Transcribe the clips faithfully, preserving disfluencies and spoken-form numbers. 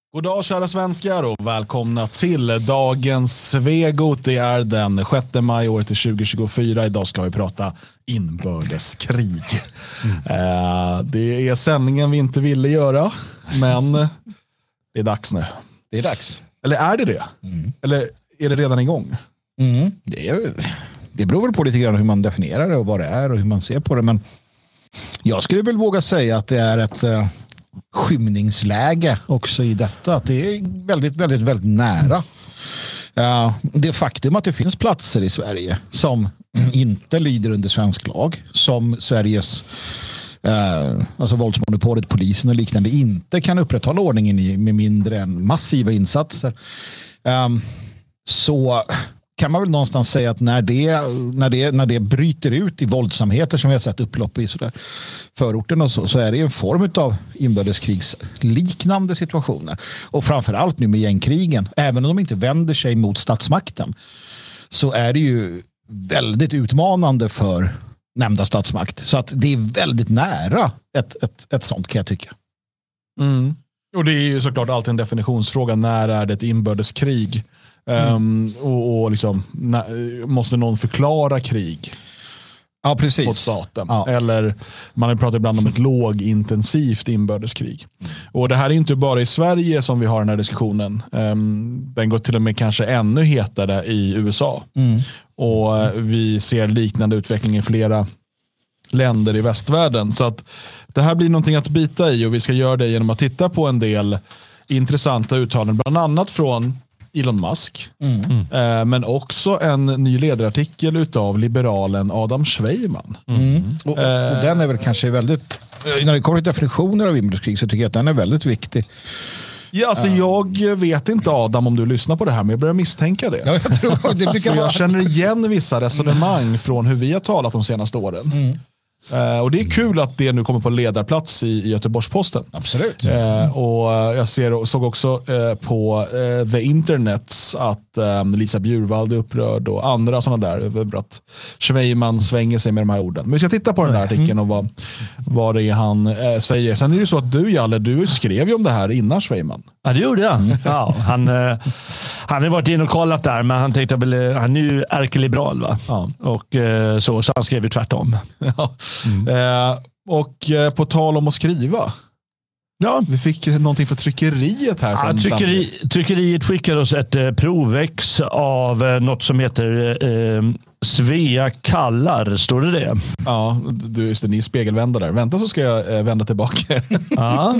God dag kära svenskar och välkomna till dagens Svegot. Det är den sjätte maj året tjugo tjugofyra. Idag ska vi prata inbördeskrig. Mm. Eh, det är sändningen vi inte ville göra, men det är dags nu. Det är dags. Eller är det det? Mm. Eller är det redan igång? Mm. Det, är, det beror väl på lite grann hur man definierar det och vad det är och hur man ser på det. Men jag skulle väl våga säga att det är ett uh, skymningsläge också i detta. Att det är väldigt, väldigt, väldigt nära. Uh, det faktum att det finns platser i Sverige som inte lyder under svensk lag, som Sveriges uh, alltså våldsmonopolet, polisen och liknande inte kan upprätthålla ordningen i med mindre än massiva insatser. Um, så kan man väl någonstans säga att när det, när det, när det bryter ut i våldsamheter som vi har sett upplopp i sådär förorten och så, så är det en form av inbördeskrigsliknande situationer. Och framförallt nu med gängkrigen, även om de inte vänder sig mot statsmakten, så är det ju väldigt utmanande för nämnda statsmakt. Så att det är väldigt nära ett, ett, ett sånt, kan jag tycka. Mm. Och det är ju såklart alltid en definitionsfråga. När är det ett inbördeskrig? Mm. Um, och, och liksom, när, måste någon förklara krig? Ja, precis. Mot staten. Ja. Eller man pratar ibland om ett lågintensivt inbördeskrig. Mm. Och det här är inte bara i Sverige som vi har den här diskussionen. Um, den går till och med kanske ännu hetare i U S A. Mm. Och uh, vi ser liknande utveckling i flera länder i västvärlden. Så att det här blir någonting att bita i, och vi ska göra det genom att titta på en del intressanta uttalanden, bland annat från Elon Musk, mm. eh, men också en ny ledarartikel utav liberalen Adam Svejman. Mm. Och, och den är väl kanske väldigt, när det kommer till definitioner av inbördeskrig, så tycker jag att den är väldigt viktig. Ja, alltså uh. jag vet inte, Adam, om du lyssnar på det här, men jag börjar misstänka det. Ja, jag tror det brukar jag känner igen vissa resonemang mm. från hur vi har talat de senaste åren. Mm. Uh, och det är kul att det nu kommer på ledarplats i, i Göteborgs-Posten. Absolut. Uh, och jag ser, såg också uh, på uh, The Internets att um, Lisa Bjurvald är upprörd och andra sådana där över att Svejman svänger sig med de här orden. Men vi ska titta på den här artikeln och vad, vad det är han uh, säger. Sen är det ju så att du, Jalle, du skrev ju om det här innan Svejman. Ja, det gjorde jag. Ja, han, uh, han har varit in och kollat där, men han tänkte väl, han är ju ärkeliberal, va? Ja. Och uh, så, så han skrev ju tvärtom. Ja. Mm. Eh, och eh, på tal om att skriva, ja. Vi fick någonting för tryckeriet här. Ja, tryckeri, tryckeriet skickade oss ett eh, provex av eh, något som heter eh, Svea kallar, står det det? Ja, du, just det, ni spegelvänder där. Vänta så ska jag eh, vända tillbaka. Ja.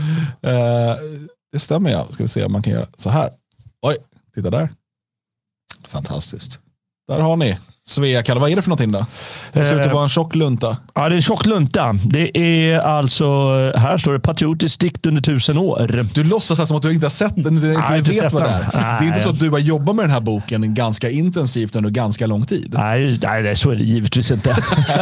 eh, det stämmer, ja. Ska vi se om man kan göra så här. Oj, titta där. Fantastiskt. Där har ni Svea kallar. Vad är det för någonting då? Det ser ut att vara en tjock lunta. Ja, det är en tjock lunta. Det är alltså, här står det patriotiskt dikt under tusen år. Du låtsas här som att du inte har sett den. Du inte Nej, vet vad det är. Nej. Det är inte så att du har jobbat med den här boken ganska intensivt under ganska lång tid. Nej, nej, så är det givetvis inte.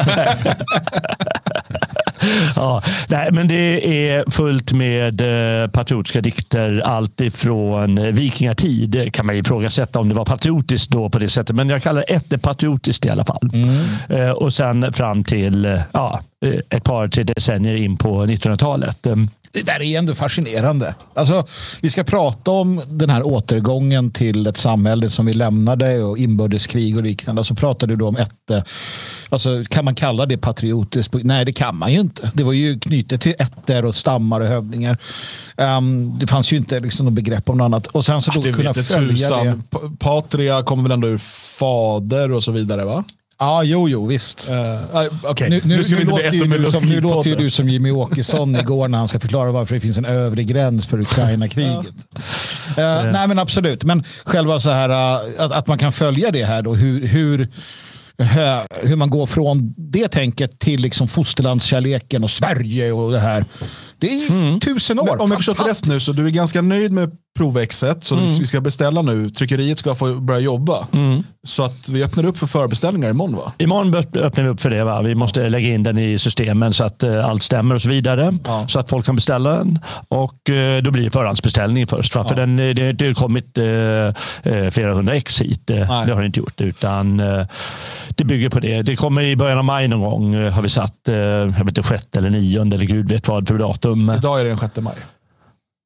Ja, nej, men det är fullt med eh, patriotiska dikter, allt ifrån vikingatid. Kan man ifrågasätta om det var patriotiskt då på det sättet, men jag kallar det ett patriotiskt i alla fall. Mm. Eh, och sen fram till ja, ett par tre decennier in på nittonhundratalet. Det där är ändå fascinerande. Alltså, vi ska prata om den här återgången till ett samhälle som vi lämnade och inbördeskrig och liknande. Och så pratade du om ett, alltså kan man kalla det patriotiskt? Nej, det kan man ju inte. Det var ju knutet till ätter och stammar och hövdingar. Um, det fanns ju inte liksom något begrepp om något annat. Och sen så då det kunna följa tusan. det. Patria kommer väl ändå ur fader och så vidare, va? Ja, jo, jo, visst. Uh, okay. Nu, nu, nu, nu, låter, ju du som, nu låter ju du som Jimmy Åkesson igår när han ska förklara varför det finns en övre gräns för Ukraina-kriget. uh, uh, nej, men absolut. Men själva så här, uh, att, att man kan följa det här då, hur, hur, uh, hur man går från det tänket till liksom fosterlandskärleken och Sverige och det här. Det är mm. tusen år. Men om jag förstått rätt nu, så du är ganska nöjd med provexet, så mm. vi ska beställa nu. Tryckeriet ska få börja jobba. Mm. Så att vi öppnar upp för förbeställningar imorgon, va? Imorgon öppnar vi upp för det, va? Vi måste lägga in den i systemen så att uh, allt stämmer och så vidare. Ja. Så att folk kan beställa den. Och uh, då blir det förhandsbeställning först. Va? Ja. För den, det, det har kommit uh, uh, flera hundra ex hit. Uh, det har det inte gjort. Utan uh, det bygger på det. Det kommer i början av maj någon gång. Uh, har vi satt, uh, jag vet inte, sjätte eller nionde eller gud vet vad för datum. Idag är det den sjätte maj.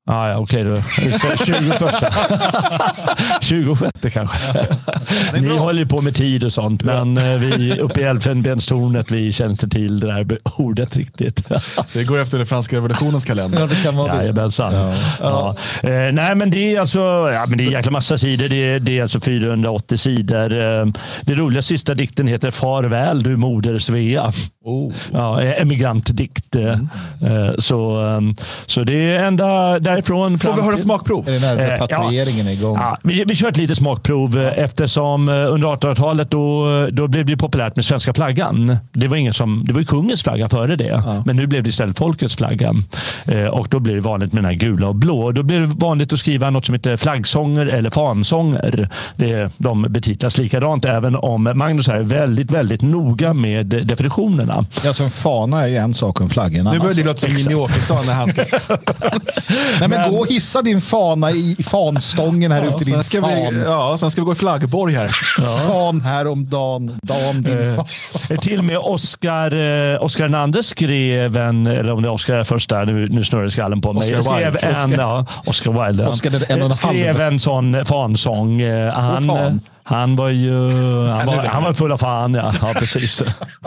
Ah, ja, okej då. tjugoförsta. tjugosjätte kanske. Ni håller ju på med tid och sånt, men vi uppe i Elfenbenstornet, vi känner inte till det där ordet riktigt. Det går efter den franska revolutionens kalender. Ja, det kan vara det. Ja, ja. Ja. Ja. Eh, nej, men det är alltså ja, men det är jäkla massa sidor. Det är, det är alltså fyrahundraåttio sidor. Eh, det roliga sista dikten heter Farväl du moder Svea. Oh. Ja, emigrantdikt. Mm. Eh, så, så det är ända därifrån. Får vi höra smakprov? Är det när repatrieringen är igång? Ja, vi, vi kör ett litet smakprov ja. eftersom under artonhundratalet då, då blev det populärt med svenska flaggan. Det var, ingen som, det var ju kungens flagga före det. Ja. Men nu blev det istället folkets flagga. Eh, och då blir det vanligt med den här gula och blå. Då blir det vanligt att skriva något som heter flaggsånger eller fansånger. Det, de betitlas likadant, även om Magnus är väldigt, väldigt noga med definitionerna. Ja, som fana är ju en sak om flaggen. Nu börjar det låta som Jimmy Åkesson när han ska... Nej, men, men gå och hissa din fana i fanstången här ja, ute i din ska fan. Vi, ja, sen ska vi gå i flaggborg här. Ja. Fan här om dagen, dagen din fan. Eh, till och med Oscar, eh, Oscar Nander skrev en, eller om det är Oscar först där, nu, nu snurrar skallen på mig. Oscar skrev Wilde. En, Oscar. Ja, Oscar Wilde. Oscar en och skrev en sån fansång. Eh, han, fan. han var ju han var, han var full av fan. Ja, ja precis.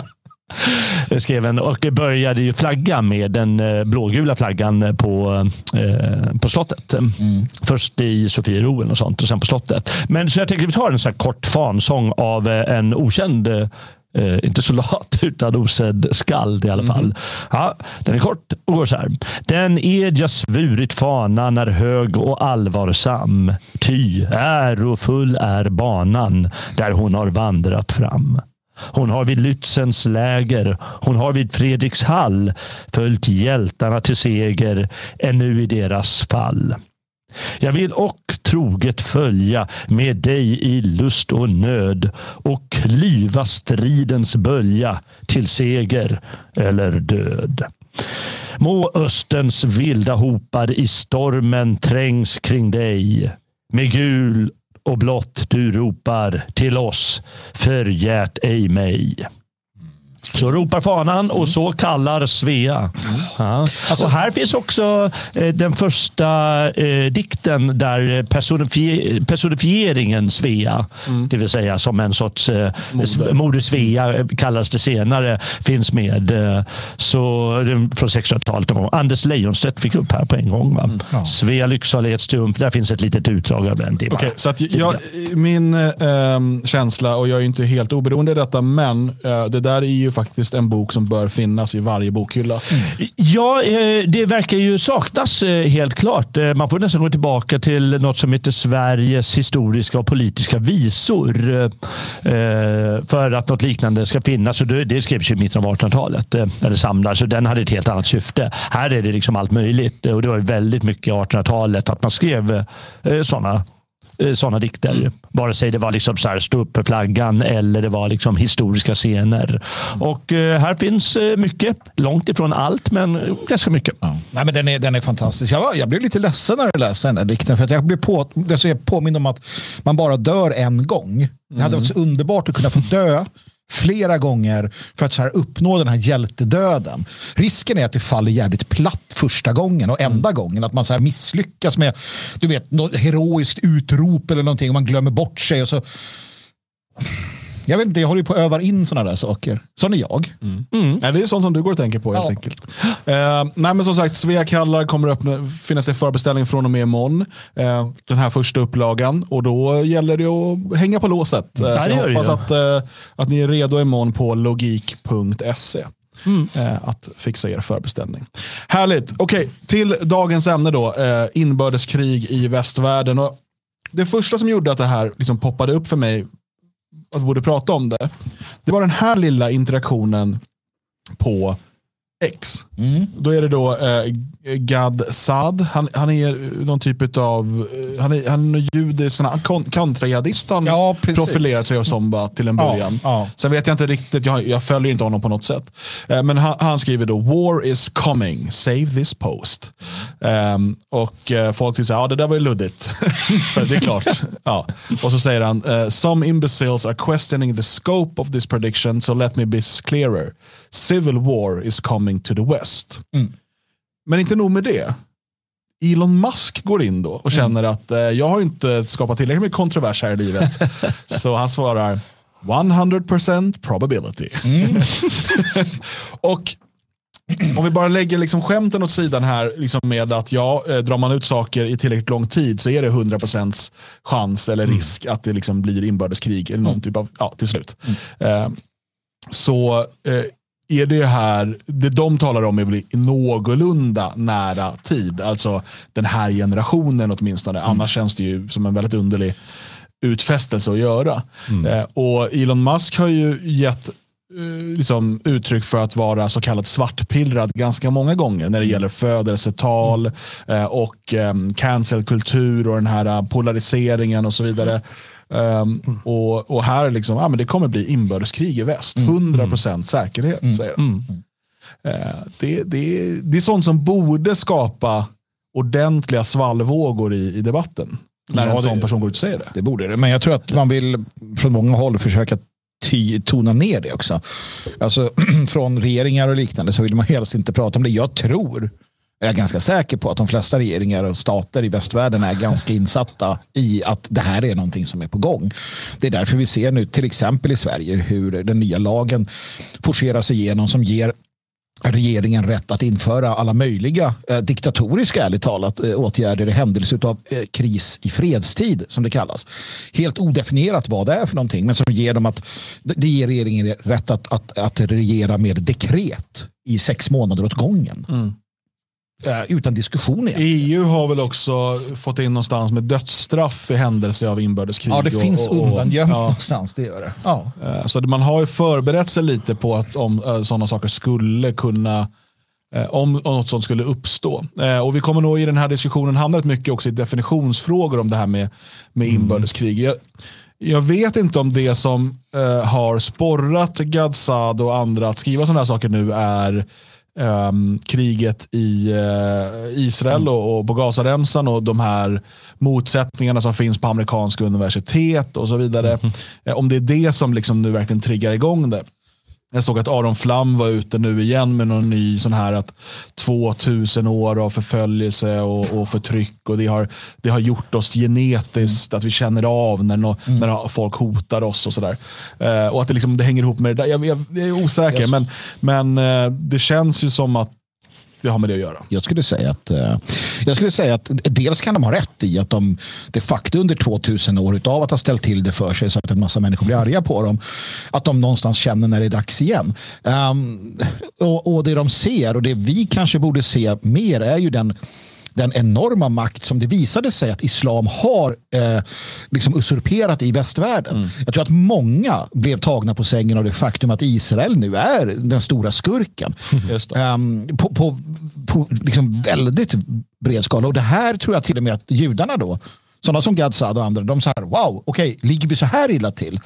Jag skrev en, och började ju flagga med den blågula flaggan på, eh, på slottet. Mm. Först i Sofieroen och sånt och sen på slottet. Men så jag tänker att vi tar en sån här kort fansång av en okänd, eh, inte soldat utan osedd skald i alla fall. Mm. Ja, den är kort och går så här. Den ed jag svurit fanan är hög och allvarsam. Ty ärofull är banan där hon har vandrat fram. Hon har vid Lützens läger, hon har vid Fredrikshall följt hjältarna till seger ännu i deras fall. Jag vill och troget följa med dig i lust och nöd och klyva stridens bölja till seger eller död. Må östens vilda hopar i stormen trängs kring dig. Med gul och blått du ropar till oss, förgät ej mig. Så ropar fanan och så kallar Svea. Mm. Ja. Alltså, och här finns också eh, den första eh, dikten där personifier- personifieringen Svea, mm. det vill säga som en sorts eh, moder. moder Svea kallas det senare, finns med. Eh, så från sexhundratalet. Anders Leijonstedt fick upp här på en gång. Va? Mm. Ja. Svea Lycksalighetens triumf, där finns ett litet utdrag av den. Okej, okay, så att jag, min eh, känsla, och jag är inte helt oberoende i detta, men eh, det där är ju faktiskt en bok som bör finnas i varje bokhylla. Mm. Ja, det verkar ju saknas helt klart. Man får nästan gå tillbaka till något som heter Sveriges historiska och politiska visor för att något liknande ska finnas. Och det skrevs ju i mitten av artonhundratalet, eller samlades, så den hade ett helt annat syfte. Här är det liksom allt möjligt, och det var väldigt mycket i artonhundratalet att man skrev sådana sådana dikter. Mm. Vare sig det var liksom så här, stå upp för flaggan eller det var liksom historiska scener. Mm. Och eh, här finns eh, mycket. Långt ifrån allt, men ganska mycket. Ja. Nej, men den är, den är fantastisk. Jag, jag blev lite ledsen när jag läste den här dikten, för att jag blev på, alltså jag påminner om att man bara dör en gång. Mm. Det hade varit så underbart att kunna få dö flera gånger för att så här uppnå den här hjältedöden. Risken är att det faller jävligt platt första gången och enda gången, att man så här misslyckas med, du vet, något heroiskt utrop eller någonting och man glömmer bort sig och så. Jag vet inte, jag håller på att öva in sådana där saker. Sån är jag. Mm. Mm. Ja, det är sånt som du går och tänker på helt ja. enkelt. Uh, nej, men som sagt, Svea kallar kommer att öppna, finnas i förbeställning från och med imorgon. Uh, den här första upplagan. Och då gäller det att hänga på låset. Uh, så jag hoppas att, uh, att ni är redo imorgon på logik punkt se. Mm. Uh, att fixa er förbeställning. Härligt. Okej, okay, till dagens ämne då. Uh, inbördeskrig i västvärlden. Och det första som gjorde att det här liksom poppade upp för mig, att vi borde prata om det, det var den här lilla interaktionen på X. Mm. Då är det då eh, Gad Saad. Han, han är någon typ av han är, han är judisk kontrajihadist. Han ja, profilerat sig som bara till en början. Ja, ja. Sen vet jag inte riktigt, jag, jag följer inte honom på något sätt. Eh, men han, han skriver då: War is coming, save this post. Eh, och eh, folk tycker ja, det där var ju luddigt. Det är klart. Ja. Och så säger han: some imbeciles are questioning the scope of this prediction, so let me be clearer. Civil war is coming to the west. Mm. Men inte nog med det. Elon Musk går in då och känner mm. att eh, jag har inte skapat tillräckligt med kontrovers här i livet. Så han svarar hundra procent probability. Mm. Och om vi bara lägger liksom skämten åt sidan här liksom med att ja, eh, drar man ut saker i tillräckligt lång tid så är det hundra procent chans eller risk mm. att det liksom blir inbördeskrig eller någon mm. typ av, ja, till slut. Mm. Eh, så eh, är det här, det de talar om är väl någorlunda nära tid. Alltså den här generationen åtminstone. Mm. Annars känns det ju som en väldigt underlig utfästelse att göra. Mm. Eh, och Elon Musk har ju gett eh, liksom, uttryck för att vara så kallat svartpillrad ganska många gånger när det gäller födelsetal eh, och eh, cancelkultur och den här polariseringen och så vidare. Um, mm. och, och här liksom, ah, men det kommer bli inbördeskrig i väst. hundra procent säkerhet, mm. säger de. Mm. Uh, det, det, det är sånt som borde skapa ordentliga svallvågor i, i debatten. När ja, en sån det, person går ut och säger det. Det borde det, men jag tror att man vill från många håll försöka ty, tona ner det också. Alltså från regeringar och liknande så vill man helst inte prata om det. Jag tror Jag är ganska säker på att de flesta regeringar och stater i västvärlden är ganska insatta i att det här är någonting som är på gång. Det är därför vi ser nu till exempel i Sverige hur den nya lagen forceras igenom som ger regeringen rätt att införa alla möjliga eh, diktatoriska, ärligt talat, eh, åtgärder i händelse av eh, kris i fredstid, som det kallas. Helt odefinierat vad det är för någonting, men som ger dem att det ger regeringen rätt att, att, att regera med dekret i sex månader åt gången. Mm. Utan diskussion igen. E U har väl också fått in någonstans med dödsstraff i händelse av inbördeskrig. Ja, det och, finns undangömt ja. någonstans, det gör det. Ja. Så man har ju förberett sig lite på att om sådana saker skulle kunna, om, om något sånt skulle uppstå. Och vi kommer nog i den här diskussionen hamna mycket också i definitionsfrågor om det här med, med inbördeskrig. Jag, jag vet inte om det som uh, har sporrat Gad Saad och andra att skriva sådana här saker nu är Um, kriget i uh, Israel mm. och, och på Gazaremsan och de här motsättningarna som finns på amerikanska universitet och så vidare. Mm. Uh, om det är det som liksom nu verkligen triggar igång det. Jag såg att Aron Flam var ute nu igen med någon ny sån här att tvåtusen år av förföljelse och, och förtryck och det har, det har gjort oss genetiskt mm. att vi känner av när, no, mm. när folk hotar oss och sådär. Uh, och att det, liksom, det hänger ihop med det där. Jag, jag, jag är osäker yes. men, men uh, det känns ju som att det har med det att göra. Jag skulle säga att uh, jag skulle säga att dels kan de ha rätt i att de de facto under tvåtusen år utav att ha ställt till det för sig så att en massa människor blir arga på dem, att de någonstans känner när det är dags igen. Um, och, och det de ser och det vi kanske borde se mer är ju den den enorma makt som det visade sig att islam har eh, liksom usurperat i västvärlden. Mm. Jag tror att många blev tagna på sängen av det faktum att Israel nu är den stora skurken. Just det. Um, på på, på liksom väldigt bred skala. Och det här tror jag till och med att judarna då, sådana som Gad Saad och andra, de säger wow, okej, okay, ligger vi så här illa till?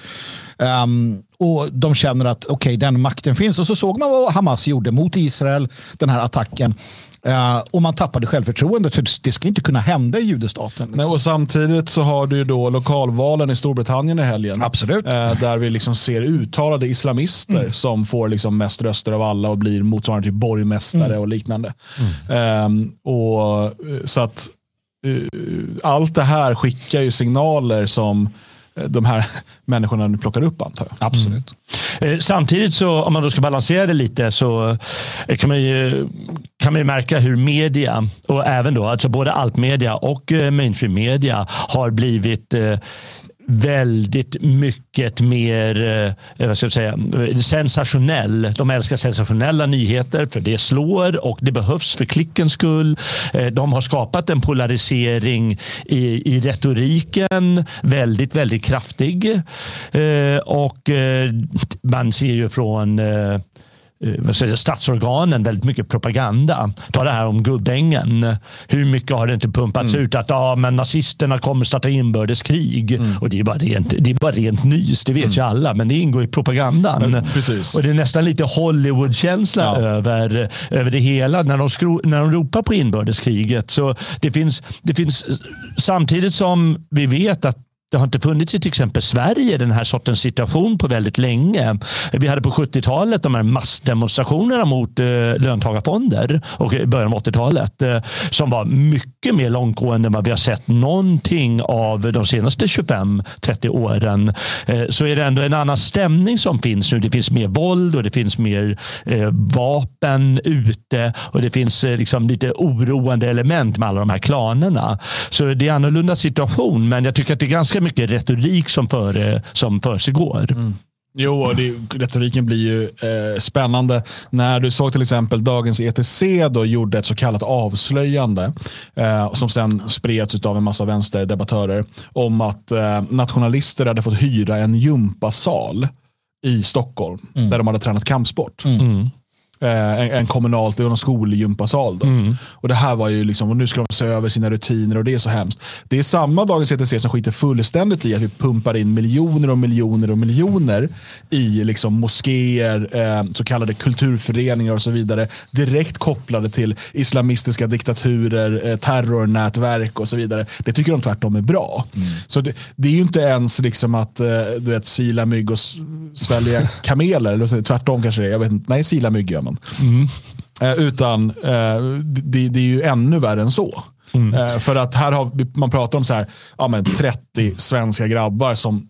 Um, och de känner att okej, okay, den makten finns. Och så såg man vad Hamas gjorde mot Israel, den här attacken. Uh, och man tappade självförtroendet för det ska inte kunna hända i judestaten. Liksom. Nej, och samtidigt så har du ju då lokalvalen i Storbritannien i helgen. Absolut. Uh, där vi liksom ser uttalade islamister mm. som får liksom mest röster av alla och blir motsvarande till borgmästare mm. och liknande. Mm. Um, och så att uh, allt det här skickar ju signaler som de här människorna nu plockar upp, antar jag. Absolut. Mm. Samtidigt så, om man då ska balansera det lite, så kan man ju, kan man ju märka hur media, och även då, alltså både altmedia och mainstream media har blivit eh, väldigt mycket mer eh, vad ska jag säga, sensationell. De älskar sensationella nyheter för det slår och det behövs för klickens skull. Eh, de har skapat en polarisering i, i retoriken väldigt, väldigt kraftig. Eh, och eh, man ser ju från eh, vad säger, statsorganen väldigt mycket propaganda. Ta det här om Gubbängen. Hur mycket har det inte pumpats mm. ut att ja, men nazisterna kommer starta inbördeskrig. Mm. Och det är bara rent, det är bara rent nys, det vet mm. ju alla. Men det ingår i propagandan. Men, precis. Och det är nästan lite Hollywood-känsla ja. över, över det hela när de, skro, när de ropar på inbördeskriget. Så det finns, det finns samtidigt som vi vet att Det har inte funnits i till exempel Sverige den här sortens situation på väldigt länge. Vi hade på sjuttiotalet de här massdemonstrationerna mot eh, löntagarfonder och i början av åttiotalet eh, som var mycket mer långtgående än vad vi har sett någonting av de senaste tjugofem trettio åren. Eh, så är det ändå en annan stämning som finns nu. Det finns mer våld och det finns mer eh, vapen ute och det finns eh, liksom lite oroande element med alla de här klanerna. Så det är en annorlunda situation, men jag tycker att det är ganska mycket retorik som, för, som försiggår. Mm. Jo, och det, retoriken blir ju eh, spännande. När du såg till exempel Dagens E T C då gjorde ett så kallat avslöjande eh, som sen spreds av en massa vänsterdebattörer om att eh, nationalister hade fått hyra en gympasal i Stockholm mm. där de hade tränat kampsport. Mm. En, en kommunalt, det var någon skolgympasal då. Mm. Och det här var ju liksom, och nu ska de se över sina rutiner och det är så hemskt. Det är samma Dagens E T C som skiter fullständigt i att vi pumpar in miljoner och miljoner och miljoner i liksom moskéer, eh, så kallade kulturföreningar och så vidare, direkt kopplade till islamistiska diktaturer, eh, terrornätverk och så vidare. Det tycker de tvärtom är bra. Mm. Så det, det är ju inte ens liksom att eh, du vet, sila mygg och svälja kameler, eller tvärtom kanske, jag vet inte, nej, sila mygg gör man. Mm. Eh, utan eh, det, det är ju ännu värre än så. Mm. Eh, för att här har man pratar om så här, ja, men trettio svenska grabbar som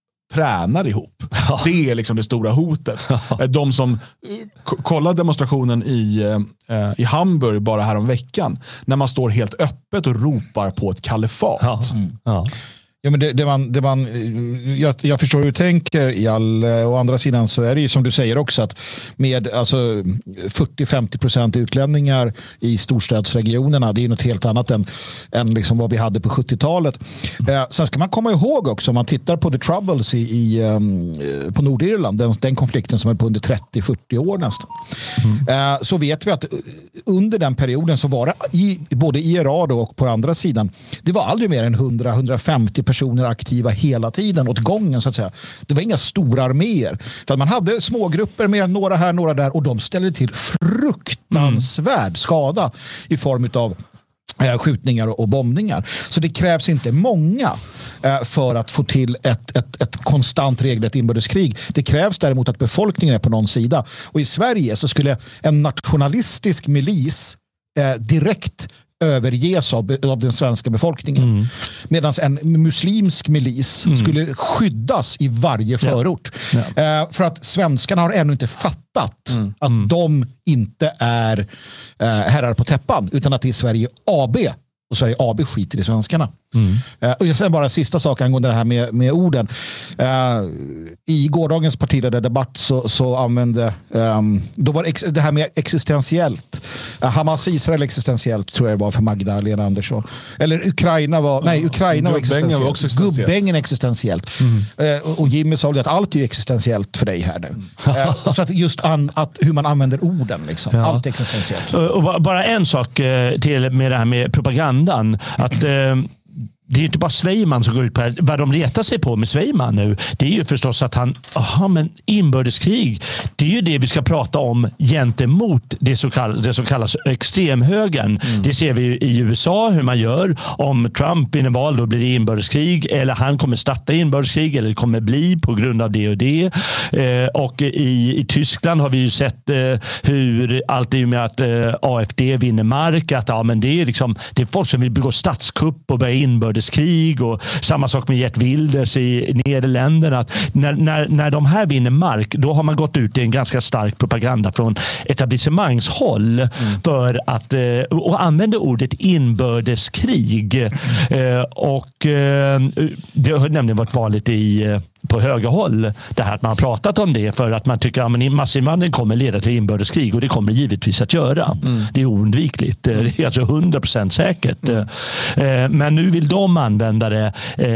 tränar ihop. Ja. Det är liksom det stora hotet. Ja. De som k- kollar demonstrationen i, eh, i Hamburg bara här om veckan, när man står helt öppet och ropar på ett kalifat. Ja. Mm. Ja. Ja, men det, det man, det man, jag, jag förstår hur du tänker i all, å andra sidan så är det ju som du säger också att med alltså fyrtio till femtio procent utlänningar i storstadsregionerna, det är något helt annat än, än liksom vad vi hade på sjuttiotalet. Eh, sen ska man komma ihåg också, om man tittar på The Troubles i, i, um, på Nordirland, den, den konflikten som är på under trettio till fyrtio år nästan, mm. eh, så vet vi att under den perioden så var det i, både i Iran och på andra sidan, det var aldrig mer än hundra till hundrafemtio personer aktiva hela tiden åt gången så att säga. Det var inga stora arméer. För man hade smågrupper med några här, några där och de ställde till fruktansvärd mm. skada i form av eh, skjutningar och bombningar. Så det krävs inte många eh, för att få till ett, ett, ett konstant regelrätt inbördeskrig. Det krävs däremot att befolkningen är på någon sida. Och i Sverige så skulle en nationalistisk milis eh, direkt överges av, av den svenska befolkningen. Mm. Medan en muslimsk milis mm. skulle skyddas i varje förort. Ja. Ja. Eh, för att svenskarna har ännu inte fattat mm. att mm. de inte är eh, herrar på täppan, utan att det är Sverige A B. Och Sverige A B skiter i svenskarna. Mm. Uh, och sen bara en sista sak angående det här med, med orden. Uh, I gårdagens partiledardebatt så, så använde um, då var ex, det här med existentiellt. Uh, Hamas-Israel existentiellt tror jag det var för Magdalena Andersson. Eller Ukraina var, nej mm. Ukraina var existentiellt. Var också existentiellt. Gubbängen existentiellt. Mm. Uh, och Jimmy sa att allt är existentiellt för dig här nu. Mm. Uh, så att just an, att hur man använder orden liksom. Ja. Allt är existentiellt. Och bara en sak till med det här med propagandan. Att eh, det är inte bara Svejman som går ut på det här. Vad de letar sig på med Svejman nu, det är ju förstås att han, aha, men inbördeskrig, det är ju det vi ska prata om gentemot det, så kall, det som kallas extremhögern. Mm. Det ser vi ju i U S A hur man gör. Om Trump vinner val, då blir det inbördeskrig, eller han kommer starta inbördeskrig, eller det kommer bli på grund av det och det. Eh, och i, i Tyskland har vi ju sett eh, hur allt är med att eh, A F D vinner mark, att ja, men det är liksom, det är folk som vill begå statskupp och börja inbördeskrig. Krig och samma sak med Gert Wilders i Nederländerna. Att när, när, när de här vinner mark, då har man gått ut i en ganska stark propaganda från etablissemangshåll mm. för att och använder ordet inbördeskrig. Mm. Eh, och eh, det har nämligen varit vanligt i på högerhåll, det här att man har pratat om det för att man tycker att ja, massinvandring kommer leda till inbördeskrig, och det kommer givetvis att göra. Mm. Det är oundvikligt. Det är alltså hundra procent säkert. Mm. Men nu vill de använda det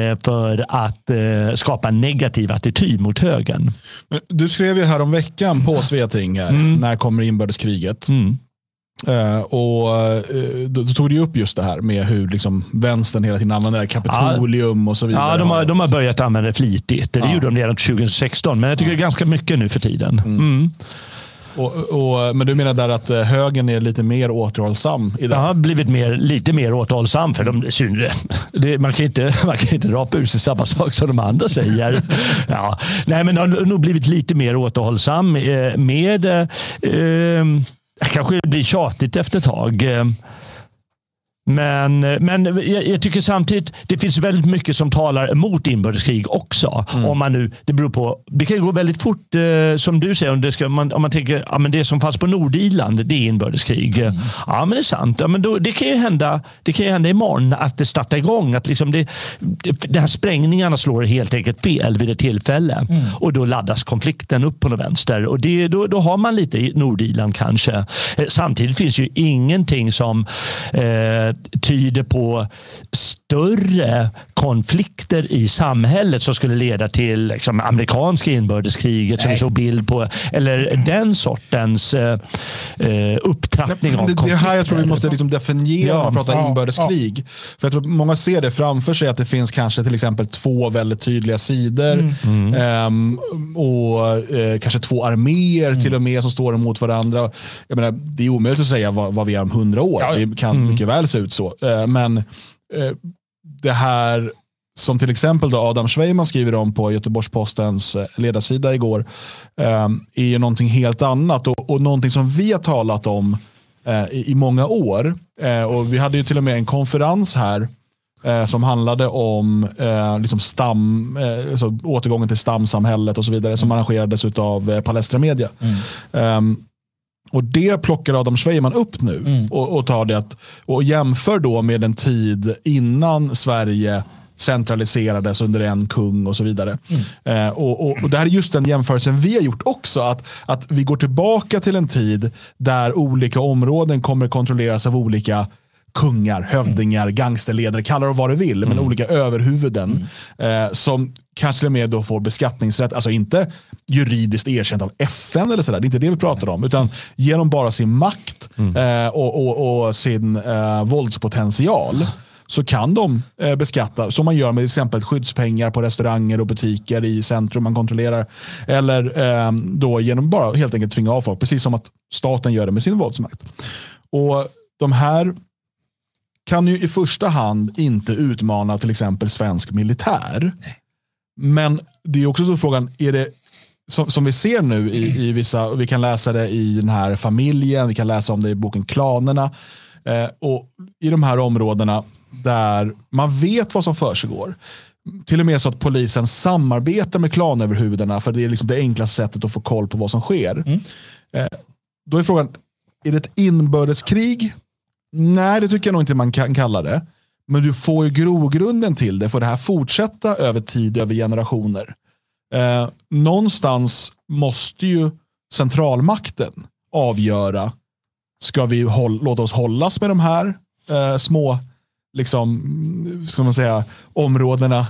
för att skapa en negativ attityd mot högern. Du skrev ju här om veckan på Sveting här, mm. när kommer inbördeskriget? Mm. Uh, och uh, då, då tog det upp just det här med hur liksom vänstern hela tiden använder det här Kapitolium ja. och så vidare. Ja, de har, de har börjat använda det flitigt. Det ja. gjorde de redan tjugo sexton, men jag tycker ja. det är ganska mycket nu för tiden. Mm. Mm. Och, och, men du menar där att högern är lite mer återhållsam i det? Jag har blivit mer, lite mer återhållsam för de syns det. Man kan inte, man kan inte rapa ur sig samma sak som de andra säger. Ja. Nej, men har nog blivit lite mer återhållsam med eh, kanske blir tjatigt efter ett tag. Men, men jag, jag tycker samtidigt det finns väldigt mycket som talar emot inbördeskrig också. Mm. Om man nu, det beror på, det kan gå väldigt fort eh, som du säger, om, det ska, man, om man tänker ja, men det som fanns på Nordirland, det är inbördeskrig. Mm. Ja, men det är sant. Ja, men då, det kan ju hända, det kan ju hända imorgon att det startar igång. Att liksom det, det, de här sprängningarna slår helt enkelt fel vid ett tillfälle. Mm. Och då laddas konflikten upp på något vänster. Och det, då, då har man lite i Nordirland kanske. Eh, samtidigt finns ju ingenting som eh, tyder på större konflikter i samhället som skulle leda till liksom, amerikanska inbördeskriget som vi såg bild på, eller den sortens eh, upptrappning Nej, av det, konflikter. Det här jag tror vi måste liksom definiera ja, och prata ja, inbördeskrig. Ja. För jag tror många ser det framför sig att det finns kanske till exempel två väldigt tydliga sidor mm. Mm. Um, och uh, kanske två arméer mm. till och med som står emot varandra. Jag menar, det är omöjligt att säga vad, vad vi är om hundra år. Ja. Det kan mm. mycket väl se ut så. Uh, men uh, det här som till exempel då Adam Schweiman skriver om på Göteborgs-Postens ledarsida igår um, är ju någonting helt annat och, och någonting som vi har talat om uh, i, i många år. Uh, och vi hade ju till och med en konferens här uh, som handlade om uh, liksom stam, uh, alltså återgången till stamsamhället och så vidare mm. som arrangerades av uh, Palestra Media. Mm. Um, Och det plockar Adam Schweiman upp nu mm. och, och tar det och jämför då med en tid innan Sverige centraliserades under en kung och så vidare. Mm. Eh, och, och, och det här är just den jämförelsen vi har gjort också. Att, att vi går tillbaka till en tid där olika områden kommer kontrolleras av olika kungar, hövdingar, mm. gangsterledare, kallar det vad du vill, mm. men olika överhuvuden mm. eh, som kanske till och med då får beskattningsrätt, alltså inte juridiskt erkänt av F N eller sådär, det är inte det vi pratar om, utan genom bara sin makt mm. eh, och, och, och sin eh, våldspotential så kan de eh, beskatta, som man gör med till exempel skyddspengar på restauranger och butiker i centrum man kontrollerar, eller eh, då genom bara helt enkelt tvinga av folk, precis som att staten gör det med sin våldsmakt. Och de här kan ju i första hand inte utmana till exempel svensk militär. Nej. Men det är också så frågan, är det som, som vi ser nu i, i vissa, vi kan läsa det i den här familjen, vi kan läsa om det i boken Klanerna eh, och i de här områdena där man vet vad som försiggår. Till och med så att polisen samarbetar med klanöverhuvudena för det är liksom det enklaste sättet att få koll på vad som sker. Mm. Eh, då är frågan, är det ett inbördeskrig? Nej, det tycker jag nog inte man kan kalla det. Men du får ju grogrunden till det. Får det här fortsätta över tid, över generationer. Eh, någonstans måste ju centralmakten avgöra. Ska vi håll, låta oss hållas med de här eh, små liksom, ska man säga, områdena?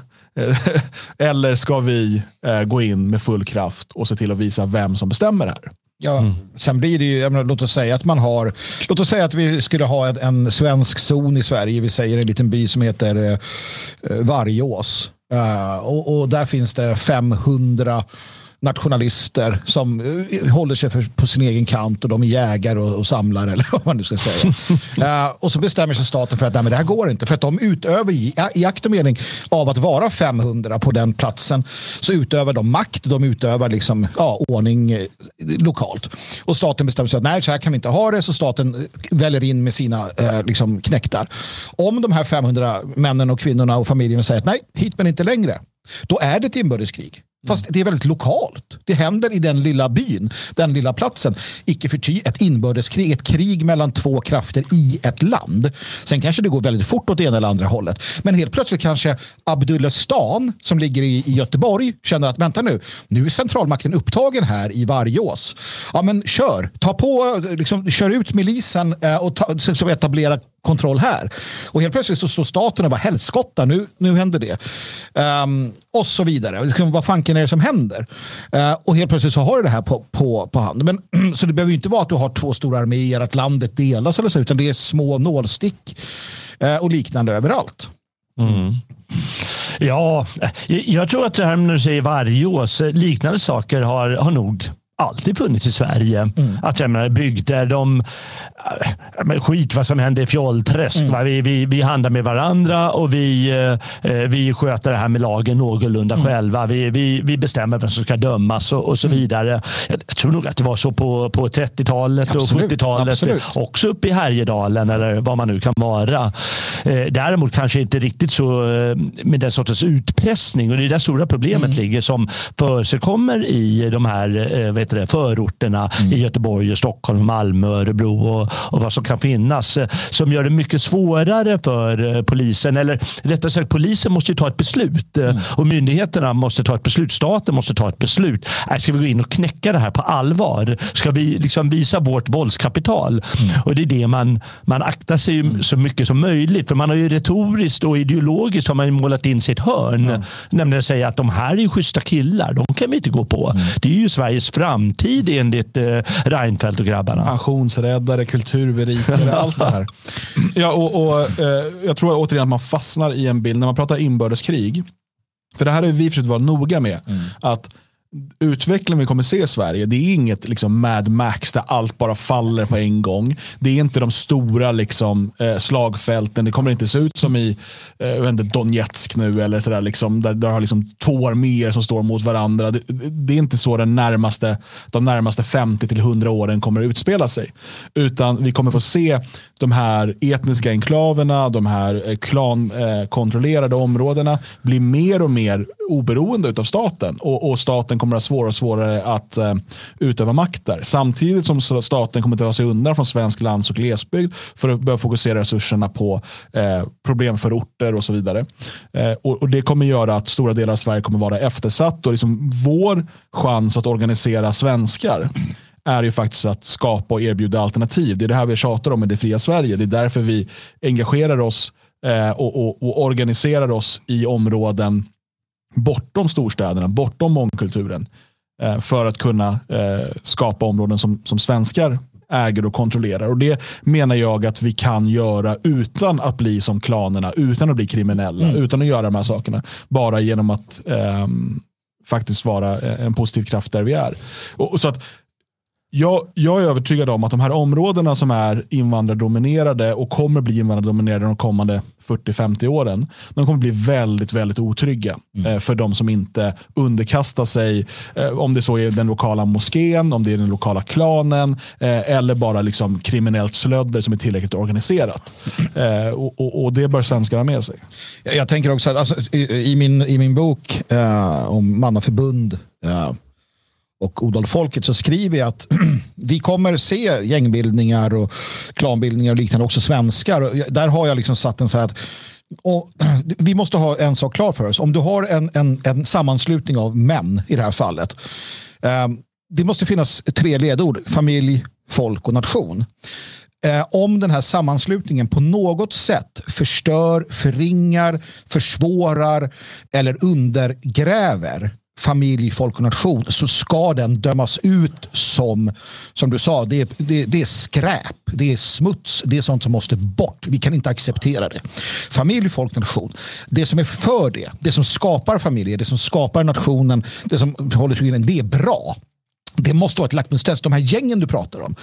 Eller ska vi eh, gå in med full kraft och se till att visa vem som bestämmer här? Ja, mm. Sen blir det ju, jag menar, låt oss säga att man har, låt oss säga att vi skulle ha en, en svensk zon i Sverige, vi säger en liten by som heter eh, Vargås. Uh, och, och där finns det femhundra nationalister som uh, håller sig för, på sin egen kant och de är jägare och, och samlare eller vad man nu ska säga. uh, och så bestämmer sig staten för att nej, men det här går inte. För att de utöver i, i akt och mening av att vara femhundra på den platsen så utövar de makt, de utövar liksom, ja, ordning eh, lokalt. Och staten bestämmer sig att nej, så här kan vi inte ha det, så staten väljer in med sina eh, liksom knäktar. Om de här femhundra männen och kvinnorna och familjerna säger att nej, hit men inte längre, då är det ett inbördeskrig. Fast det är väldigt lokalt. Det händer i den lilla byn, den lilla platsen. Icke förty ett inbördeskrig, ett krig mellan två krafter i ett land. Sen kanske det går väldigt fort åt det ena eller andra hållet. Men helt plötsligt kanske Abdullestan som ligger i, i Göteborg känner att vänta nu, nu är centralmakten upptagen här i Vargås. Ja men kör, ta på, liksom, kör ut milisen eh, och ta, så, så etablera kontroll här. Och helt plötsligt så står staten och bara helskotta, nu, nu händer det. Um, och så vidare. Vad fanken är det som händer? Uh, och helt plötsligt så har du det här på, på, på hand. Men, så det behöver ju inte vara att du har två stora arméer, att landet delas eller så, utan det är små nålstick uh, och liknande överallt. Mm. Ja, jag tror att det här när du säger Vargås, liknande saker har, har nog alltid funnits i Sverige. Mm. Att jag menar, bygder, de men skit vad som händer i Fjollträsk. Mm. Vi, vi, vi handlar med varandra och vi, eh, vi sköter det här med lagen någorlunda mm. själva. Vi, vi, vi bestämmer vem som ska dömas och, och så vidare. Jag tror nog att det var så på, på trettiotalet absolut, och sjuttiotalet. Absolut. Också uppe i Härjedalen eller vad man nu kan vara. Eh, däremot kanske inte riktigt så eh, med den sortens utpressning, och det är där stora problemet mm. ligger, som försigkommer i de här eh, vet det, förorterna mm. i Göteborg, Stockholm, Malmö, Örebro och, och vad som kan finnas, eh, som gör det mycket svårare för eh, polisen, eller rättare sagt polisen måste ju ta ett beslut eh, mm. och myndigheterna måste ta ett beslut, staten måste ta ett beslut. Äh, ska vi gå in och knäcka det här på allvar? Ska vi liksom visa vårt våldskapital? Mm. Och det är det man, man aktar sig mm. så mycket som möjligt, för man har ju retoriskt och ideologiskt har man målat in sitt hörn, mm. nämligen att säga att de här är ju schyssta killar, de kan vi inte gå på. Mm. Det är ju Sveriges framtid enligt eh, Reinfeldt och grabbarna. Pensionsräddare, kulturberikare, allt det här. Ja, och, och eh, jag tror återigen att man fastnar i en bild när man pratar inbördeskrig. För det här är vi försökt vara noga med. Mm. Att utvecklingen vi kommer se i Sverige, det är inget liksom Mad Max där allt bara faller på en gång. Det är inte de stora liksom, eh, slagfälten. Det kommer inte se ut som i eh, jag vet inte, Donetsk nu eller sådär, liksom, där, där har liksom två arméer som står mot varandra. Det, det är inte så den närmaste, de närmaste femtio till hundra åren kommer att utspela sig. Utan vi kommer få se de här etniska enklaverna, de här klankontrollerade eh, områdena bli mer och mer oberoende utav staten, och, och staten kommer att ha svårare och svårare att eh, utöva makt där. Samtidigt som staten kommer att ta sig undan från svensk lands- och glesbygd för att börja fokusera resurserna på eh, problem för orter och så vidare. Eh, och, och det kommer göra att stora delar av Sverige kommer vara eftersatt, och liksom vår chans att organisera svenskar är ju faktiskt att skapa och erbjuda alternativ. Det är det här vi tjatar om i det fria Sverige. Det är därför vi engagerar oss eh, och, och, och organiserar oss i områden bortom storstäderna, bortom mångkulturen, eh, för att kunna eh, skapa områden som, som svenskar äger och kontrollerar. Och det menar jag att vi kan göra utan att bli som klanerna, utan att bli kriminella, mm. utan att göra de här sakerna. Bara genom att eh, faktiskt vara en positiv kraft där vi är. Och, och så att Jag, jag är övertygad om att de här områdena som är invandrardominerade och kommer bli invandrardominerade de kommande fyrtio till femtio åren, de kommer bli väldigt, väldigt otrygga mm. eh, för de som inte underkastar sig, eh, om det så är den lokala moskén, om det är den lokala klanen eh, eller bara liksom kriminellt slödder som är tillräckligt organiserat. Eh, och, och, och det bör svenskarna med sig. Jag, jag tänker också att alltså, i, i, min, i min bok eh, om mannaförbund eh, och odalfolket så skriver jag att vi kommer se gängbildningar och klanbildningar och liknande, också svenskar. Och där har jag liksom satt en så här att och vi måste ha en sak klar för oss. Om du har en, en, en sammanslutning av män i det här fallet, eh, det måste finnas tre ledord: familj, folk och nation. Eh, om den här sammanslutningen på något sätt förstör, förringar, försvårar eller undergräver familj, folk och nation, så ska den dömas ut som, som du sa, det är, det, det är skräp, det är smuts, det är sånt som måste bort. Vi kan inte acceptera det. Familj, folk och nation, det som är för det, det som skapar familjer, det som skapar nationen, det som håller till, det är bra. Det måste vara ett lackmustest. De här gängen du pratar om,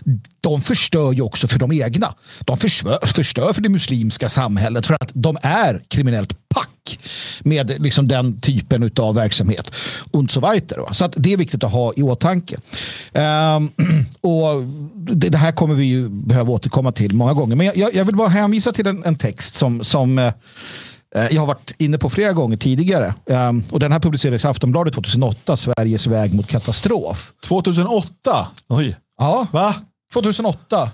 de förstör ju också för de egna. De förstör, förstör för det muslimska samhället för att de är kriminellt pack med liksom den typen av verksamhet. Och så vidare. Så att det är viktigt att ha i åtanke. Um, och det, det här kommer vi ju behöva återkomma till många gånger. Men jag, jag vill bara hänvisa till en, en text som, som uh, jag har varit inne på flera gånger tidigare. Um, och den här publicerades i Aftonbladet tjugohundraåtta, Sveriges väg mot katastrof. tjugohundraåtta? Oj. Ja, va? tjugohundraåtta.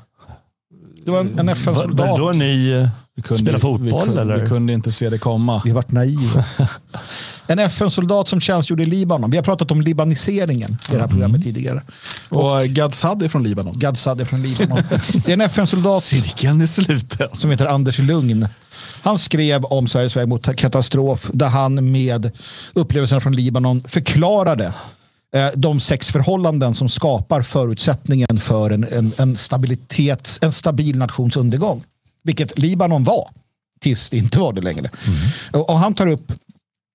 Det var en, en F N-soldat. Var då ni uh, spelade fotboll? Vi kunde, eller? vi kunde inte se det komma. Vi har varit naiva. En F N-soldat som tjänstgjorde i Libanon. Vi har pratat om libaniseringen i det här programmet mm. tidigare. Och, och Gad Saad är från Libanon. Gad Saad är från Libanon. Det är en F N-soldat Cirkeln är sluten. Som heter Anders Lugn. Han skrev om Sveriges väg mot katastrof där han med upplevelserna från Libanon förklarade eh, de sex förhållanden som skapar förutsättningen för en, en, en stabilitet, en stabil nations undergång. Vilket Libanon var tills det inte var det längre. Mm. Och, och han tar upp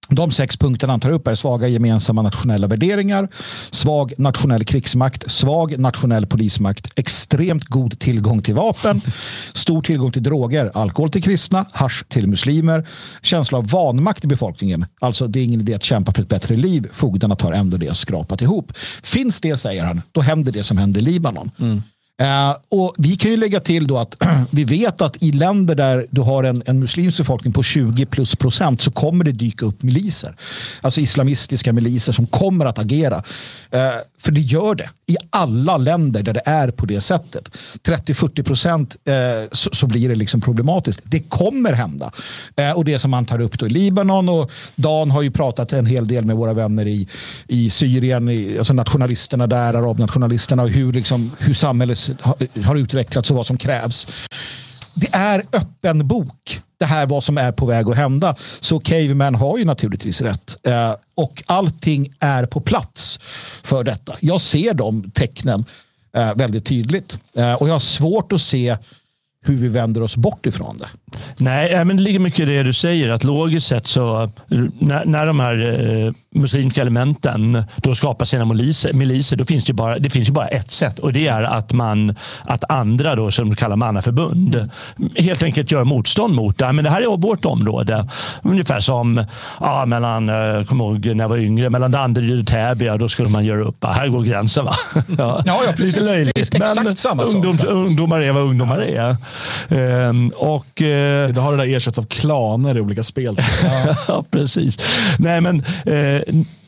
De sex punkterna han tar upp är svaga gemensamma nationella värderingar, svag nationell krigsmakt, svag nationell polismakt, extremt god tillgång till vapen, stor tillgång till droger, alkohol till kristna, hasch till muslimer, känsla av vanmakt i befolkningen. Alltså det är ingen idé att kämpa för ett bättre liv. Fogdarna tar ändå det skrapat ihop. Finns det, säger han, då händer det som hände i Libanon. Mm. Uh, och vi kan ju lägga till då att vi vet att i länder där du har en, en muslimsk befolkning på tjugo plus procent så kommer det dyka upp miliser. Alltså islamistiska miliser som kommer att agera. Uh, för det gör det i alla länder där det är på det sättet. trettio till fyrtio procent uh, så, så blir det liksom problematiskt. Det kommer hända. Uh, och det som man tar upp då i Libanon, och Dan har ju pratat en hel del med våra vänner i, i Syrien, i, alltså nationalisterna där, arabnationalisterna, och hur, liksom, hur samhället har utvecklats och vad som krävs. Det är öppen bok, det här vad som är på väg att hända. Så Caveman har ju naturligtvis rätt. Eh, och allting är på plats för detta. Jag ser de tecknen eh, väldigt tydligt. Eh, och jag har svårt att se hur vi vänder oss bort ifrån det. Nej, men det ligger mycket i det du säger, att logiskt sett så när, när de här eh, muslimska elementen då skapar sina miliser, miliser då finns det ju bara, det finns ju bara ett sätt, och det är att man att andra då, som de kallar mannaförbund, mm. helt enkelt gör motstånd mot det. Men det här är vårt område. Ungefär som ja, mellan, jag kommer ihåg när jag var yngre, mellan Danderyd och Täby, då skulle man göra upp, ja, här går gränsen, va? Ja, ja, ja precis. Lite löjligt. Det är exakt men samma ungdoms, sak. Ungdomar är vad ungdomar är. Ehm, och det har det där ersatts av klaner i olika spel. Ja, ja precis. Nej, men eh,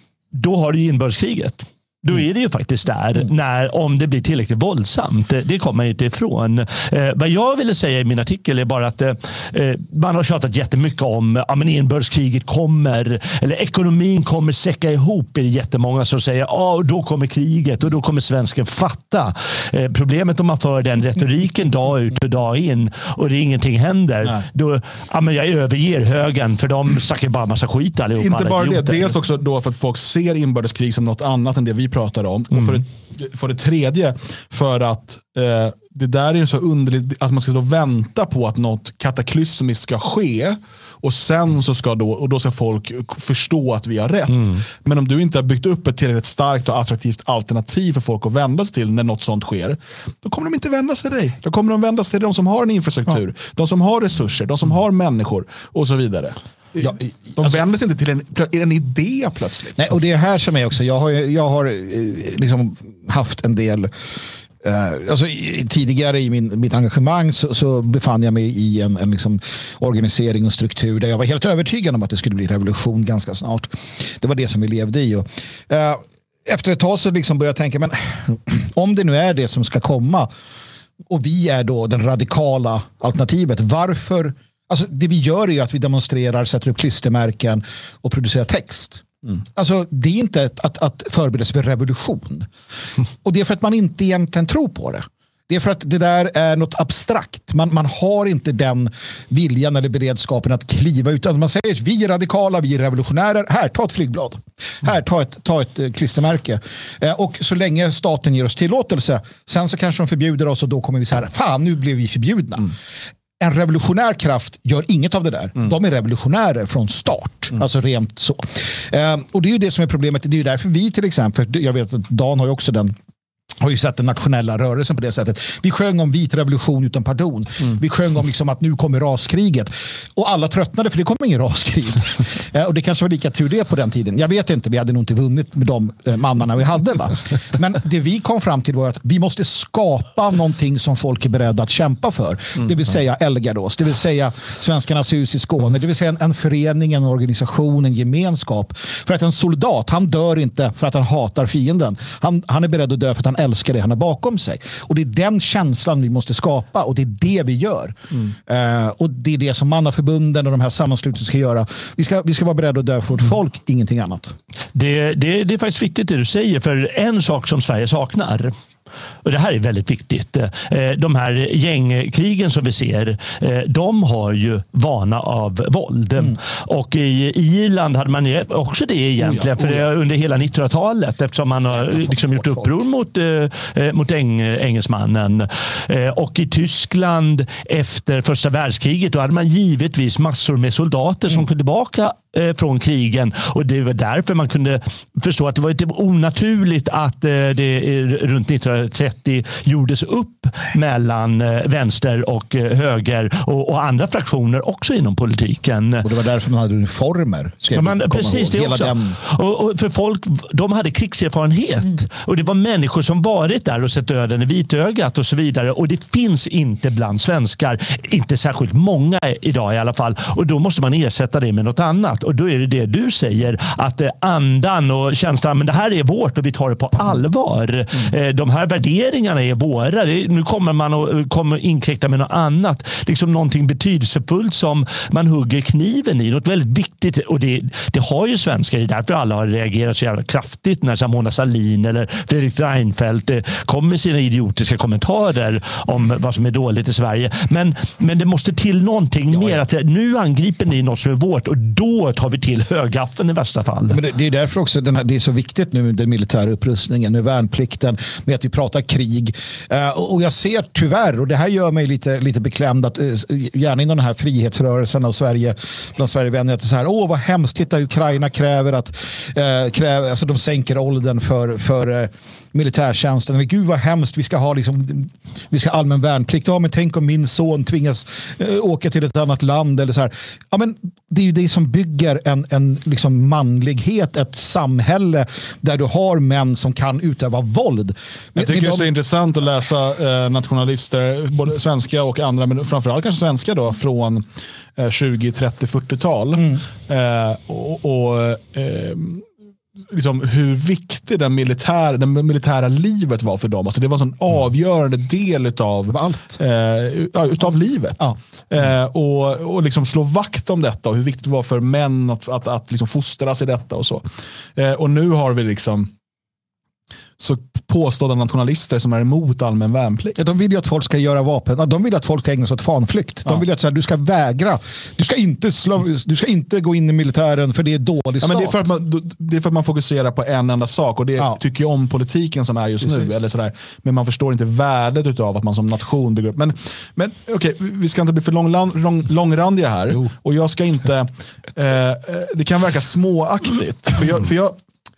då har du inbördeskriget. Då är det ju faktiskt där, mm. när, om det blir tillräckligt våldsamt. Det kommer man inte ifrån. Eh, vad jag ville säga i min artikel är bara att eh, man har tjatat jättemycket om ja, men inbördeskriget kommer, eller ekonomin kommer säcka ihop. Är det jättemånga som säger ja, då kommer kriget och då kommer svensken fatta. Eh, problemet om man för den retoriken dag ut och dag in och det ingenting händer, Nej. då ja, men jag överger högen, för de snackar bara massa skit allihopa. Inte bara det, dels också då för att folk ser inbördeskrig som något annat än det vi pratar om. Mm. Och för det, för det tredje, för att eh, det där är så underligt att man ska då vänta på att något kataklysmiskt ska ske, och sen så ska då, och då ska folk förstå att vi har rätt. Mm. Men om du inte har byggt upp ett tillräckligt starkt och attraktivt alternativ för folk att vända sig till när något sånt sker, då kommer de inte vända sig till dig. Då kommer de vända sig till de som har en infrastruktur, ja. de som har resurser, de som har människor och så vidare. Ja, de alltså, vänder sig inte till en, en idé plötsligt. Nej, och det är här som är också, jag har, jag har liksom haft en del Uh, alltså, i, tidigare i min, mitt engagemang så, så befann jag mig i en, en liksom organisering och struktur där jag var helt övertygad om att det skulle bli revolution ganska snart. Det var det som vi levde i. Och, uh, efter ett tag så liksom började jag tänka, men om det nu är det som ska komma och vi är då den radikala alternativet, varför? Alltså, det vi gör är ju att vi demonstrerar, sätter upp klistermärken och producerar text. Mm. Alltså, det är inte ett, att, att förbereda sig för revolution. Mm. Och det är för att man inte egentligen tror på det. Det är för att det där är något abstrakt. Man, man har inte den viljan eller beredskapen att kliva ut. Man säger att vi är radikala, vi är revolutionärer. Här, ta ett flygblad. Mm. Här, ta ett, ta ett uh, klistermärke. Eh, och så länge staten ger oss tillåtelse, sen så kanske de förbjuder oss och då kommer vi så här, fan, nu blev vi förbjudna. Mm. En revolutionär kraft gör inget av det där. Mm. De är revolutionärer från start. Mm. Alltså rent så. Eh, och det är ju det som är problemet. Det är ju därför vi till exempel, jag vet att Dan har ju också den, har ju sett den nationella rörelsen på det sättet. Vi sjöng om vit revolution utan pardon. Mm. Vi sjöng om liksom att nu kommer raskriget. Och alla tröttnade för det kommer ingen raskrig. eh, och det kanske var lika tur det på den tiden. Jag vet inte, vi hade nog inte vunnit med de eh, mannarna vi hade. Va? Men det vi kom fram till var att vi måste skapa någonting som folk är beredda att kämpa för. Mm. Det vill säga Elgarås, det vill säga Svenskarnas hus i Skåne, det vill säga en, en förening, en organisation, en gemenskap. För att en soldat, han dör inte för att han hatar fienden. Han, han är beredd att dö för att han älskar det han har bakom sig. Och det är den känslan vi måste skapa, och det är det vi gör. Mm. Uh, och det är det som mannaförbunden och de här sammanslutningarna ska göra. Vi ska, vi ska vara beredda att dö för vårt folk, ingenting annat. Det, det, det är faktiskt viktigt det du säger, för en sak som Sverige saknar, Och det här är väldigt viktigt. De här gängkrigen som vi ser, de har ju vana av våld. Mm. Och i Irland hade man också det egentligen, oh ja, oh ja. för under hela nittonhundratalet, eftersom man har liksom gjort uppror mot, mot eng, engelsmannen. Och i Tyskland efter första världskriget, då hade man givetvis massor med soldater som mm. kom tillbaka från krigen, och det var därför man kunde förstå att det var inte onaturligt att det runt nittonhundratrettio gjordes upp mellan vänster och höger och, och andra fraktioner också inom politiken. Och det var därför man hade uniformer. Ja, man, precis det också. Den... Och, och för folk, de hade krigserfarenhet mm. och det var människor som varit där och sett döden i vitögat och så vidare, och det finns inte bland svenskar, inte särskilt många idag i alla fall, och då måste man ersätta det med något annat. Och då är det det du säger, att andan och känslan, men det här är vårt och vi tar det på allvar. Mm. De här värderingarna är våra. Nu kommer man och kommer inkräkta med något annat. Liksom någonting betydelsefullt som man hugger kniven i. Något väldigt viktigt. Och det, det har ju svenskar, det är därför alla har reagerat så jävla kraftigt när Mona Sahlin eller Fredrik Reinfeldt kom med sina idiotiska kommentarer om vad som är dåligt i Sverige. Men, men det måste till någonting ja, mer. Att nu angriper ni något som är vårt, och då tar vi till högaffeln i värsta fall. Men det, det är därför också den här, det är så viktigt nu med den militära upprustningen, med värnplikten, med att vi pratar krig. Uh, och jag ser tyvärr, och det här gör mig lite, lite beklämd, att uh, gärna inom den här frihetsrörelsen av Sverige, bland Sverigevänner, att det är så här, åh vad hemskt, titta, Ukraina kräver att uh, kräver, alltså de sänker åldern för, för uh, militärtjänsten. Men gud vad hemskt, vi ska ha liksom, vi ska allmän värnplikt. Ja, men tänk om min son tvingas uh, åka till ett annat land eller så här. Ja, men det är ju det som bygger en, en liksom manlighet, ett samhälle där du har män som kan utöva våld. Jag tycker det är så intressant att läsa eh, nationalister, både svenska och andra, men framförallt kanske svenska då, från eh, tjugo, trettio, fyrtiotal. Mm. Eh, och och eh, liksom hur viktig den militära, den militära livet var för dem. Alltså det var en sån avgörande del utav, allt. Eh, utav livet. Ja. Eh, och, och liksom slå vakt om detta, och hur viktigt det var för män att, att, att liksom fostras i detta och så. Eh, och nu har vi liksom så påstådda nationalister som är emot allmän värnplikt. Ja, de vill ju att folk ska göra vapen. De vill att folk ska ägna sig åt fanflykt. De ja. vill att så här, du ska vägra. Du ska, inte slå, du ska inte gå in i militären för det är dålig ja, men det, är för att man, det är för att man fokuserar på en enda sak, och det ja. tycker jag om politiken som är just Precis. nu. Eller så där. Men man förstår inte värdet av att man som nation bygger upp. Men, men okej, okay, vi ska inte bli för lång, lång, långrandiga här. Jo. Och jag ska inte... Eh, det kan verka småaktigt. För jag... För jag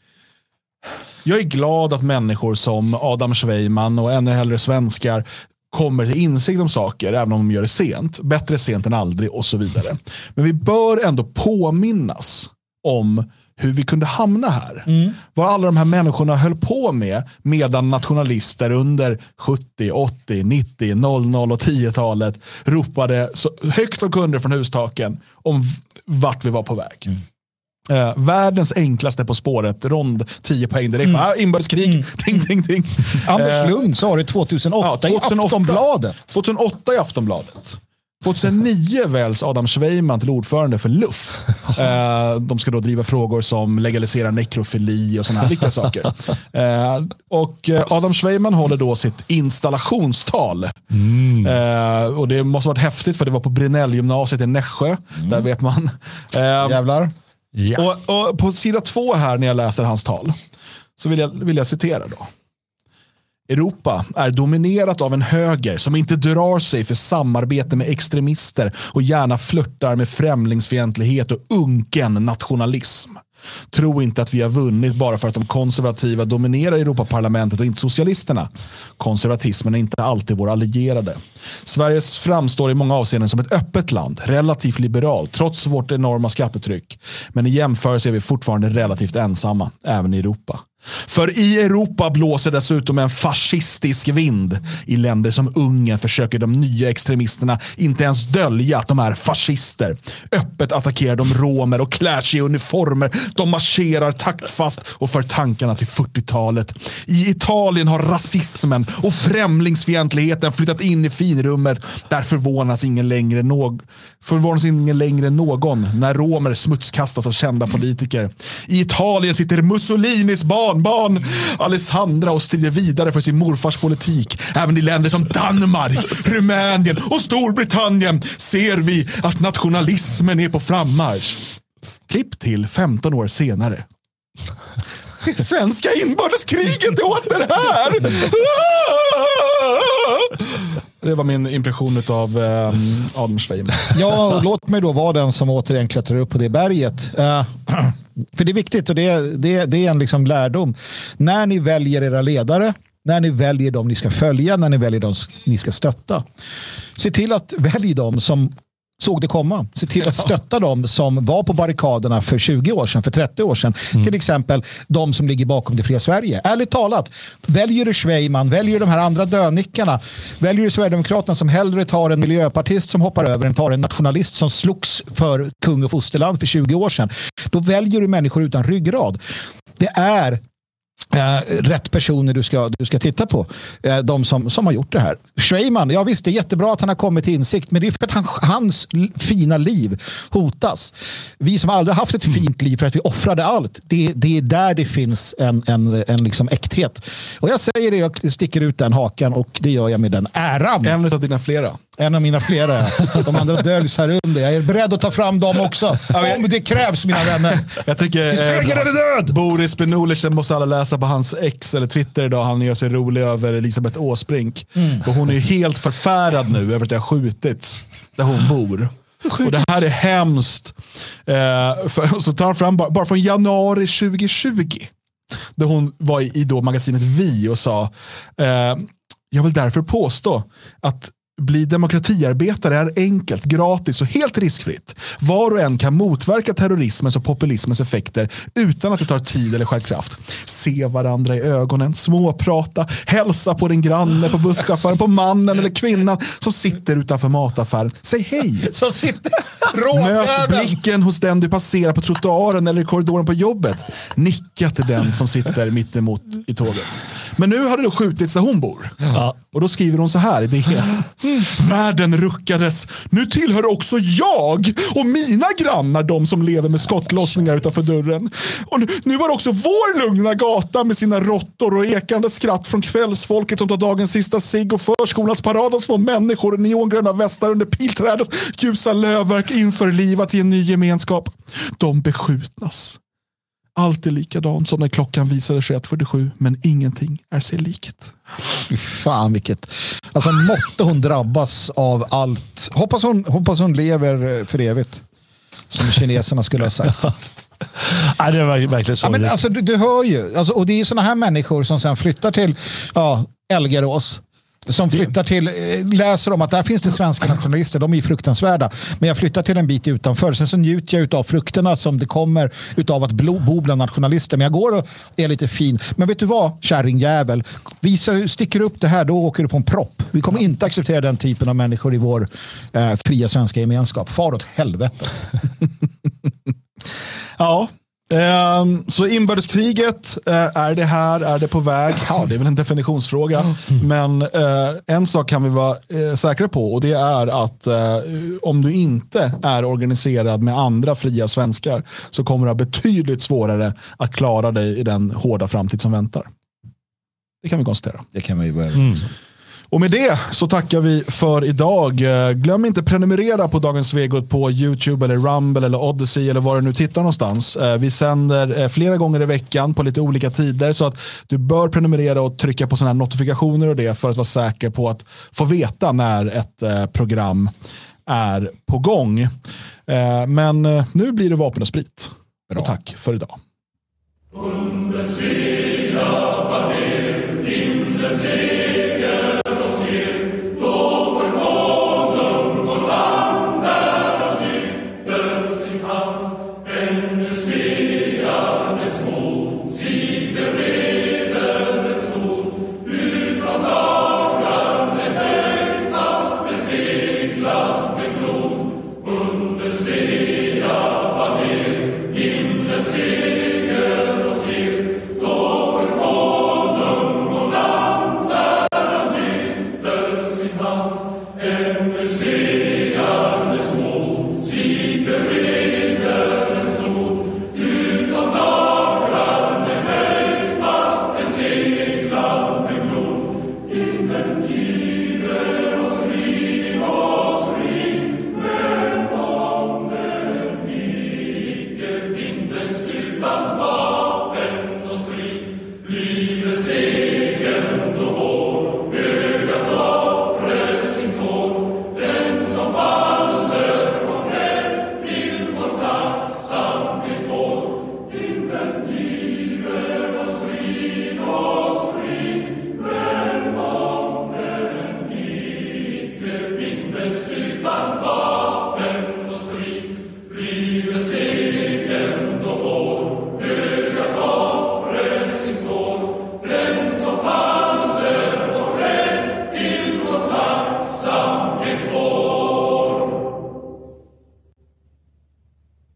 Jag är glad att människor som Adam Sveiman och ännu hellre svenskar kommer till insikt om saker, även om de gör det sent. Bättre sent än aldrig och så vidare. Men vi bör ändå påminnas om hur vi kunde hamna här. Mm. Vad alla de här människorna höll på med medan nationalister under sjuttio, åttio, nittio, noll noll och tio-talet ropade så högt de kunde från hustaken om vart vi var på väg. Mm. Uh, världens enklaste På spåret rond, tio poäng direkt. Mm. Ah, inbördeskrig. Mm. Ding, ding, ding. Anders Lund sa det tjugohundraåtta, ja, tjugohundraåtta i Aftonbladet. tjugohundraåtta i Aftonbladet. tjugohundranio väljs Adam Sveiman till ordförande för L U F. Uh, de ska då driva frågor som legalisera nekrofili och sådana här viktiga saker. Uh, och Adam Sveiman håller då sitt installationstal. Mm. Uh, och det måste ha varit häftigt, för det var på Brinell-gymnasiet i Nässjö. Mm. Där vet man. Uh, Jävlar. Ja. Och, och på sida två här, när jag läser hans tal, så vill jag, vill jag citera då. Europa är dominerat av en höger som inte drar sig för samarbete med extremister och gärna flörtar med främlingsfientlighet och unken nationalism. Tro inte att vi har vunnit bara för att de konservativa dominerar Europaparlamentet och inte socialisterna. Konservatismen är inte alltid våra allierade. Sverige framstår i många avseenden som ett öppet land, relativt liberalt, trots vårt enorma skattetryck. Men i jämförelse är vi fortfarande relativt ensamma, även i Europa. För i Europa blåser dessutom en fascistisk vind. I länder som Ungern försöker de nya extremisterna inte ens dölja att de är fascister. Öppet attackerar de romer och klär sig i uniformer. De marscherar taktfast och för tankarna till fyrtiotalet. I Italien har rasismen och främlingsfientligheten flyttat in i finrummet. Där förvånas ingen längre, någ- förvånas ingen längre någon när romer smutskastas av kända politiker. I Italien sitter Mussolinis barn barnbarn Alessandra och strider vidare för sin morfars politik. Även i länder som Danmark, Rumänien och Storbritannien ser vi att nationalismen är på frammarsch. Klipp till femton år senare. Det svenska inbördeskriget är åter här. Det var min impression av um, Adam Schweiman. Ja, låt mig då vara den som återigen klättrar upp på det berget. Uh, för det är viktigt och det, det, det är en liksom lärdom. När ni väljer era ledare, när ni väljer dem ni ska följa, när ni väljer dem ni ska stötta. Se till att välja dem som såg det komma. Se till att stötta dem som var på barrikaderna för tjugo år sedan, för trettio år sedan. Mm. Till exempel de som ligger bakom det fria Sverige. Ärligt talat, väljer du Schweiman, väljer de här andra dönickarna, väljer du Sverigedemokraterna som hellre tar en miljöpartist som hoppar över än tar en nationalist som slogs för kung och fosterland för tjugo år sedan. Då väljer du människor utan ryggrad. Det är Uh, rätt personer du ska, du ska titta på. Uh, de som, som har gjort det här. Schweiman, ja visst, det är jättebra att han har kommit till insikt, men det är för att han, hans fina liv hotas. Vi som aldrig haft ett fint liv för att vi offrade allt, det, det är där det finns en, en, en liksom äkthet. Och jag säger det, jag sticker ut den hakan och det gör jag med den äran. En av dina flera. En av mina flera. De andra döljs här under. Jag är beredd att ta fram dem också. Om det krävs, mina vänner. Jag tycker eh, Boris Benulicen måste alla läsa på hans ex eller Twitter idag. Han gör sig rolig över Elisabeth Åsbrink. Mm. Och hon är helt förfärad nu över att det har skjutits där hon bor. Och det här är hemskt. Eh, för, så tar han fram bara, bara från januari tjugo tjugo. Där hon var i, i då magasinet Vi och sa eh, jag vill därför påstå att bli demokratiarbetare är enkelt, gratis och helt riskfritt. Var och en kan motverka terrorismens och populismens effekter utan att det tar tid eller självkraft. Se varandra i ögonen, småprata, hälsa på din granne, på busschauffören, på mannen eller kvinnan som sitter utanför mataffären. Säg hej. Som sitter Möt blicken hos den du passerar på trottoaren eller i korridoren på jobbet. Nicka till den som sitter mitt emot i tåget. Men nu har det då skjutits där hon bor. Ja. Och då skriver hon så här i det. Mm. Världen ruckades. Nu tillhör också jag och mina grannar de som lever med skottlossningar utanför dörren. Och nu, nu var också vår lugna gata med sina råttor och ekande skratt från kvällsfolket som tar dagens sista cigg och förskolans parad av små människor och neongröna västar under pilträdets ljusa lövverk inför livet i en ny gemenskap. De beskjutnas. Allt är likadant som när klockan visade tjugoett fyrtiosju, men ingenting är sig likt. Fan vilket. Alltså måtte hon drabbas av allt. Hoppas hon, hoppas hon lever för evigt. Som kineserna skulle ha sagt. Ja, det var verkligen så. Ja, men alltså, du, du hör ju. Alltså, och det är såna här människor som sen flyttar till ja, Elgarås. Som flyttar till, läser om att där finns det svenska nationalister, de är fruktansvärda. Men jag flyttar till en bit utanför. Sen så njuter jag utav frukterna som det kommer utav att bo bland nationalister. Men jag går och är lite fin. Men vet du vad, kärringjävel? Visa, sticker upp det här, då åker du på en propp. Vi kommer inte acceptera den typen av människor i vår eh, fria svenska gemenskap. Far åt helvete. Ja. Så inbördeskriget, är det här, är det på väg? Ja, det är väl en definitionsfråga. Men en sak kan vi vara säkra på, och det är att om du inte är organiserad med andra fria svenskar så kommer det ha betydligt svårare att klara dig i den hårda framtid som väntar. Det kan vi konstatera. Det kan vi väl. Mm. Och med det så tackar vi för idag. Glöm inte prenumerera på Dagens Svegot på YouTube eller Rumble eller Odyssey eller var du nu tittar någonstans. Vi sänder flera gånger i veckan på lite olika tider, så att du bör prenumerera och trycka på såna här notifikationer och det för att vara säker på att få veta när ett program är på gång. Men nu blir det vapen och sprit. Bra. Och tack för idag. And